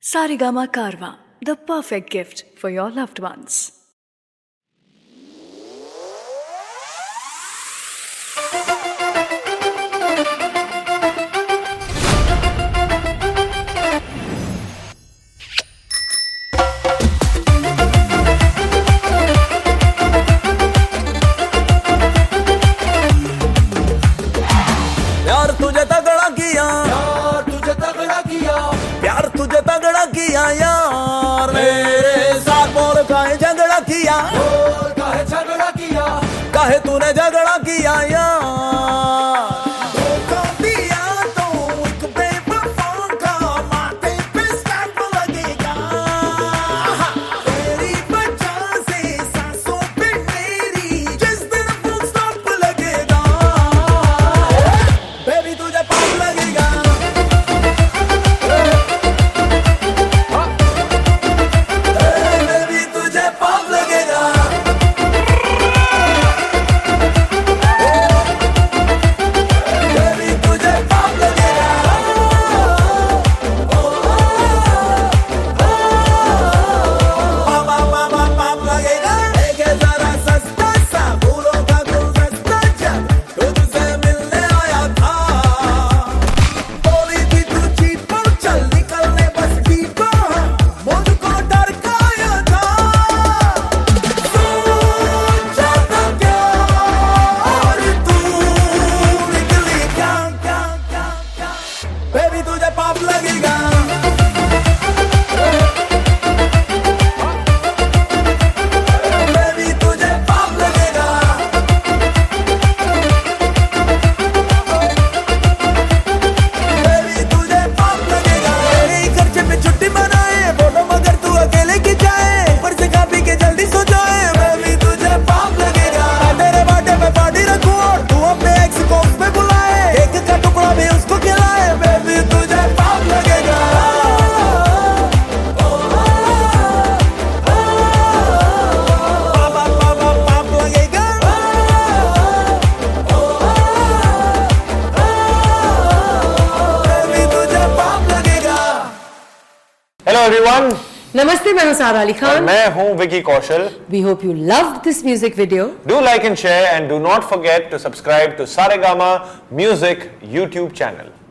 Saregama Karwa, the perfect gift for your loved ones. प्यार तुझे तगड़ा किया, प्यार तुझे तगड़ा किया यार। मेरे साथ बोल काहे झगड़ा किया, काहे तूने झगड़ा किया यार। धोखा दिया तो एक बेवफा का माथे पे स्टैम्प लगेगा। तेरी वजह से सांसों पे मेरी जिस दिन फुल स्टॉप लगेगा। बेबी तुझे पाप लगेगा, बेबी तुझे पाप लगेगा। बेबी तुझे पाप लगेगा। पाप लगेगा। एक है जरा सस्ता सा फूलों का गुलदस्ता जब तुझसे मिलने आया था। बोली थी तू चीट पर चल निकलने बस ठीक हो, मुझको डरकाया था। सोचा था क्या और तू निकली क्या। बेबी तुझे पाप लगेगा। बेबी तुझे पाप लगेगा। बेबी तुझे पाप लगेगा। मेरे खर्चे पे छुट्टी मनाए, बोलो मगर तू अकेले की जाए, ऊपर से खा पी के जल्दी सो जाए। बेबी तुझे पाप लगेगा। मैं तेरे बर्थडे पे पार्टी रखूं और तू अपने एक्स को उस पे बुलाए, केक का टुकड़ा भी उसको खिलाए। बेबी तुझे पाप लगेगा। पाप लगेगा। बेबी तुझे पाप लगेगा। हेलो एवरीवन, नमस्ते, मैं हूं सारा अली खान। मैं हूं Vicky Kaushal. We hope you loved this music video. Do like and share and do not forget to subscribe to Saregama Music YouTube channel.